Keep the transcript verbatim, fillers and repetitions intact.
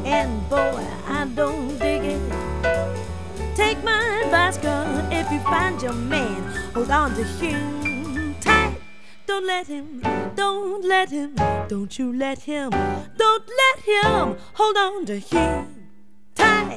and boy, I don't dig it. Take my advice, girl, if you find your man, hold on to him tight. Don't let him, don't let him, don't you let him, don't let him hold on to him tight.